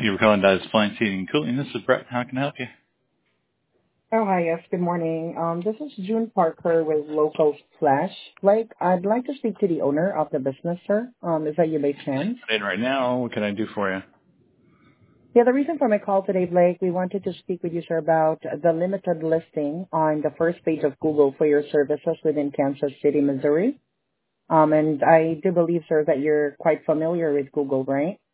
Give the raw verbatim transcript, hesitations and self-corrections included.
you for calling Dodge Appliance Heating and Cooling. This is Brett. How can I help you? Oh, hi. Yes, good morning. Um, this is June Parker with Local Flash. Like, I'd like to speak to the owner of the business, sir. Um, is that you by chance? And right now, what can I do for you? Yeah, the reason for my call today, Blake, we wanted to speak with you, sir, about the limited listing on the first page of Google for your services within Kansas City, Missouri. Um, and I do believe, sir, that you're quite familiar with Google, right?